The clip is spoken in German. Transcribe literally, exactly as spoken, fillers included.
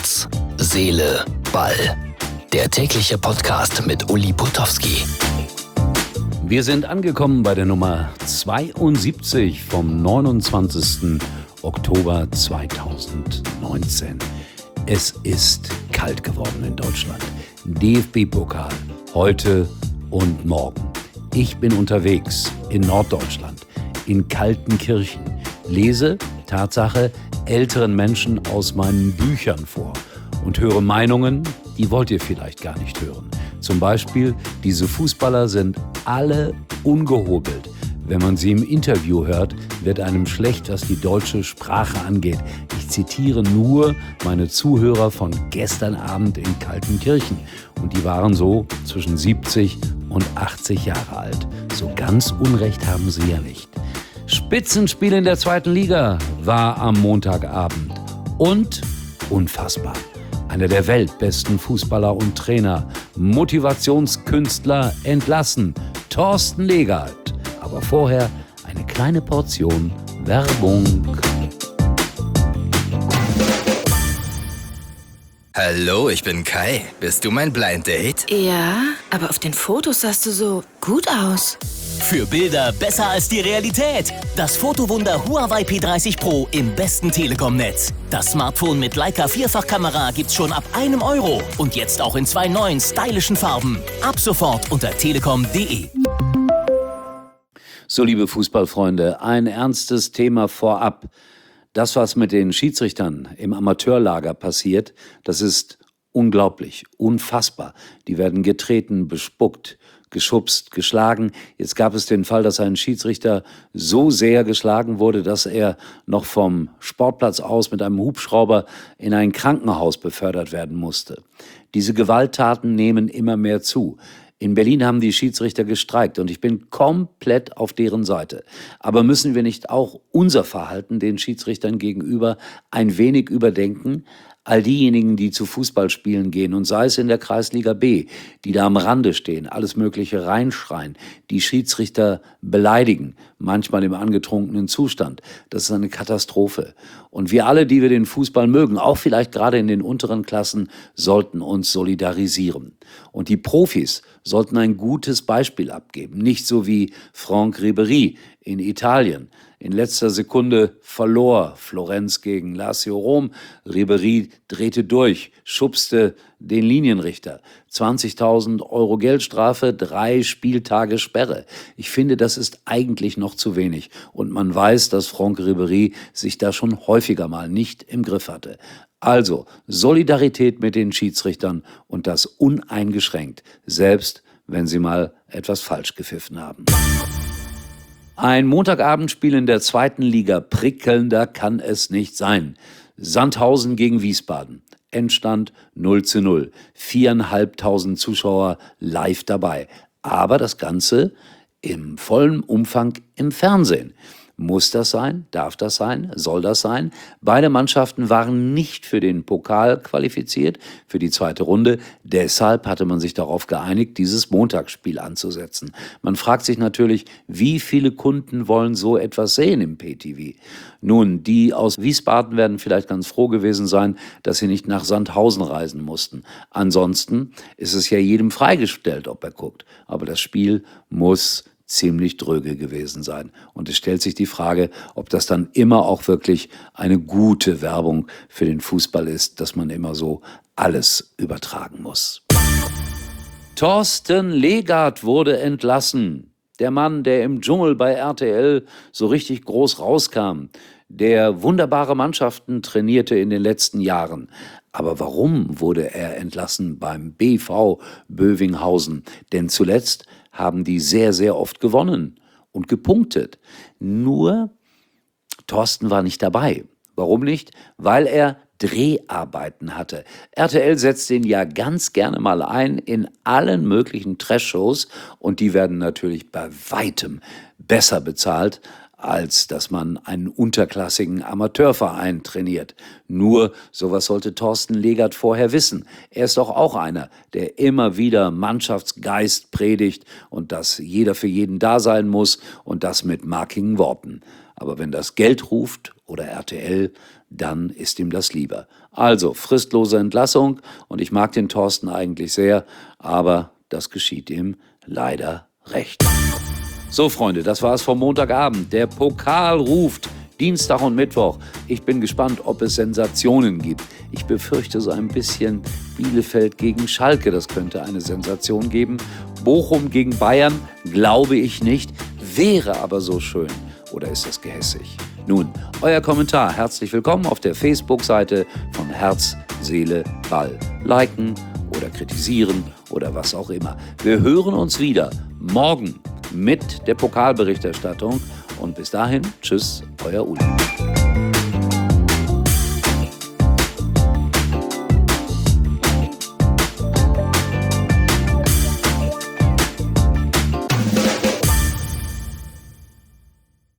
Herz, Seele, Ball. Der tägliche Podcast mit Uli Potowski. Wir sind angekommen bei der Nummer zweiundsiebzig vom neunundzwanzigsten Oktober zweitausendneunzehn. Es ist kalt geworden in Deutschland. D F B-Pokal heute und morgen. Ich bin unterwegs in Norddeutschland, in Kaltenkirchen, lese, Tatsache, älteren Menschen aus meinen Büchern vor und höre Meinungen, die wollt ihr vielleicht gar nicht hören. Zum Beispiel, diese Fußballer sind alle ungehobelt. Wenn man sie im Interview hört, wird einem schlecht, was die deutsche Sprache angeht. Ich zitiere nur meine Zuhörer von gestern Abend in Kaltenkirchen. Und die waren so zwischen siebzig und achtzig Jahre alt. So ganz Unrecht haben sie ja nicht. Spitzenspiel in der zweiten Liga war am Montagabend. Und unfassbar. Einer der weltbesten Fußballer und Trainer, Motivationskünstler entlassen, Thorsten Legat. Aber vorher eine kleine Portion Werbung. Hallo, ich bin Kai. Bist du mein Blind Date? Ja, aber auf den Fotos sahst du so gut aus. Für Bilder besser als die Realität. Das Fotowunder Huawei P dreißig Pro im besten Telekom-Netz. Das Smartphone mit Leica Vierfachkamera gibt's schon ab einem Euro. Und jetzt auch in zwei neuen, stylischen Farben. Ab sofort unter telekom punkt de. So, liebe Fußballfreunde, ein ernstes Thema vorab. Das, was mit den Schiedsrichtern im Amateurlager passiert, das ist unglaublich, unfassbar. Die werden getreten, bespuckt, geschubst, geschlagen. Jetzt gab es den Fall, dass ein Schiedsrichter so sehr geschlagen wurde, dass er noch vom Sportplatz aus mit einem Hubschrauber in ein Krankenhaus befördert werden musste. Diese Gewalttaten nehmen immer mehr zu. In Berlin haben die Schiedsrichter gestreikt und ich bin komplett auf deren Seite. Aber müssen wir nicht auch unser Verhalten den Schiedsrichtern gegenüber ein wenig überdenken? All diejenigen, die zu Fußballspielen gehen und sei es in der Kreisliga B, die da am Rande stehen, alles Mögliche reinschreien, die Schiedsrichter beleidigen, manchmal im angetrunkenen Zustand. Das ist eine Katastrophe. Und wir alle, die wir den Fußball mögen, auch vielleicht gerade in den unteren Klassen, sollten uns solidarisieren. Und die Profis sollten ein gutes Beispiel abgeben. Nicht so wie Franck Ribéry in Italien. In letzter Sekunde verlor Florenz gegen Lazio Rom. Ribéry drehte durch, schubste den Linienrichter. zwanzigtausend Euro Geldstrafe, drei Spieltage Sperre. Ich finde, das ist eigentlich noch zu wenig. Und man weiß, dass Franck Ribéry sich da schon häufiger mal nicht im Griff hatte. Also Solidarität mit den Schiedsrichtern und das uneingeschränkt, selbst wenn sie mal etwas falsch gepfiffen haben. Ein Montagabendspiel in der zweiten Liga, prickelnder kann es nicht sein. Sandhausen gegen Wiesbaden. Endstand null zu null. Viereinhalbtausend Zuschauer live dabei. Aber das Ganze im vollen Umfang im Fernsehen. Muss das sein? Darf das sein? Soll das sein? Beide Mannschaften waren nicht für den Pokal qualifiziert, für die zweite Runde. Deshalb hatte man sich darauf geeinigt, dieses Montagsspiel anzusetzen. Man fragt sich natürlich, wie viele Kunden wollen so etwas sehen im Pay T V? Nun, die aus Wiesbaden werden vielleicht ganz froh gewesen sein, dass sie nicht nach Sandhausen reisen mussten. Ansonsten ist es ja jedem freigestellt, ob er guckt. Aber das Spiel muss ziemlich dröge gewesen sein. Und es stellt sich die Frage, ob das dann immer auch wirklich eine gute Werbung für den Fußball ist, dass man immer so alles übertragen muss. Thorsten Legat wurde entlassen. Der Mann, der im Dschungel bei R T L so richtig groß rauskam, der wunderbare Mannschaften trainierte in den letzten Jahren. Aber warum wurde er entlassen beim B V Bövinghausen? Denn zuletzt haben die sehr, sehr oft gewonnen und gepunktet. Nur Thorsten war nicht dabei. Warum nicht? Weil er Dreharbeiten hatte. R T L setzt ihn ja ganz gerne mal ein in allen möglichen Trash-Shows und die werden natürlich bei weitem besser bezahlt, als dass man einen unterklassigen Amateurverein trainiert. Nur, sowas sollte Thorsten Legat vorher wissen. Er ist doch auch einer, der immer wieder Mannschaftsgeist predigt und dass jeder für jeden da sein muss und das mit markigen Worten. Aber wenn das Geld ruft oder R T L, dann ist ihm das lieber. Also fristlose Entlassung und ich mag den Thorsten eigentlich sehr, aber das geschieht ihm leider recht. So Freunde, das war's vom Montagabend. Der Pokal ruft. Dienstag und Mittwoch. Ich bin gespannt, ob es Sensationen gibt. Ich befürchte so ein bisschen Bielefeld gegen Schalke. Das könnte eine Sensation geben. Bochum gegen Bayern glaube ich nicht. Wäre aber so schön. Oder ist das gehässig? Nun, euer Kommentar. Herzlich willkommen auf der Facebook-Seite von Herz, Seele, Ball. Liken oder kritisieren oder was auch immer. Wir hören uns wieder morgen mit der Pokalberichterstattung. Und bis dahin, tschüss, euer Uli.